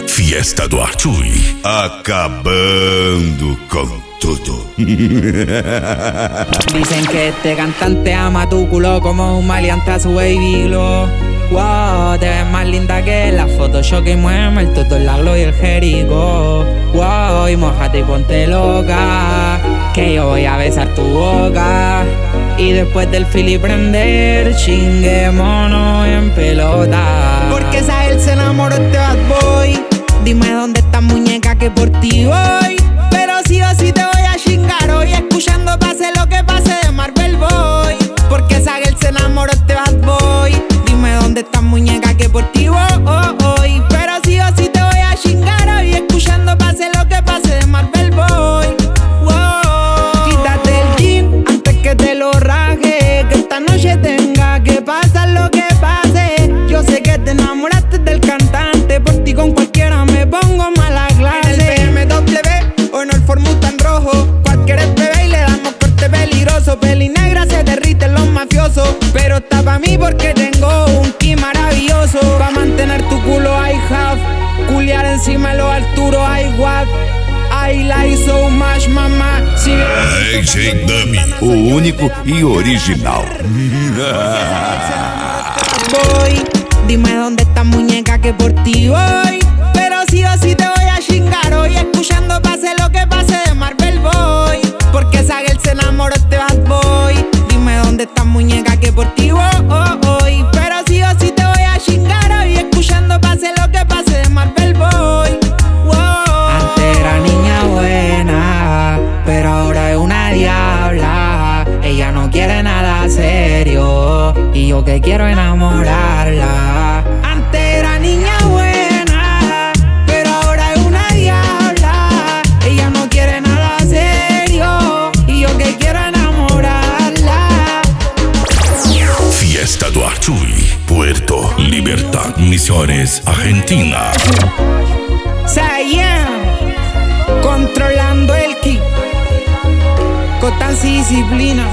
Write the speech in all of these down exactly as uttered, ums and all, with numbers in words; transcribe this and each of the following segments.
Fiesta do Archuy, acabando com tudo. Dicen que este cantante ama tu culo como un maleante a su baby glow. Wow, te ves más linda que la Photoshop y mueve el todo el aglo y el jerico. Wow, y mojate y ponte loca, que yo voy a besar tu boca. Y después del fili prender, chinguémonos en pelota. Porque esa él se enamoró de este bad boy. Dime dónde está muñeca que por ti voy. Pero sí o sí te voy a chingar hoy, escuchando pase lo que pase de Marvel Boy. Porque esa girl se enamoró de este bad boy. Dime dónde está muñeca que por ti voy. Pero sí o sí te voy a chingar hoy, escuchando pase lo que pase de Marvel Boy. Wow. Quítate el jean antes que te lo raje, que esta noche tenga que pasar lo que pase. Yo sé que te enamoraste del cantante, por ti con cualquiera me pongo mala clase. En el B M W o en el Ford Mustang rojo, cualquier bebé y le damos corte peligroso. Peli negra se derriten los mafiosos, pero está pa' mí porque tengo un ki maravilloso. Pa' mantener tu culo I have, culiar encima de los Arturo I what. I like so much, mamá. Sigue. D J Dummy, O único e original. Voy, dime dónde está muñeca que por ti voy. Pero sí o sí te voy a chingar hoy, escuchando pase lo que pase de Marvel Boy. Porque esa girl se enamoró de este bad boy. Dime dónde está muñeca que por ti voy. Pero sí o sí te voy a chingar hoy, escuchando pase lo que pase de Marvel Boy. Antes era niña buena, pero ahora es una diabla. Ella no quiere nada serio y yo que quiero enamorarla. Antes era niña buena, pero ahora es una diabla. Ella no quiere nada serio y yo que quiero enamorarla. Fiesta do Archuy, Puerto Libertad, Misiones, Argentina. Sayan, controlando el ki, constancia y disciplina.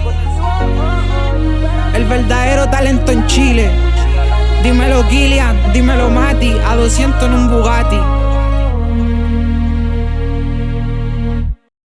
El verdadero talento en Chile. Dímelo Kilian, dímelo Mati, a doscientos en un Bugatti.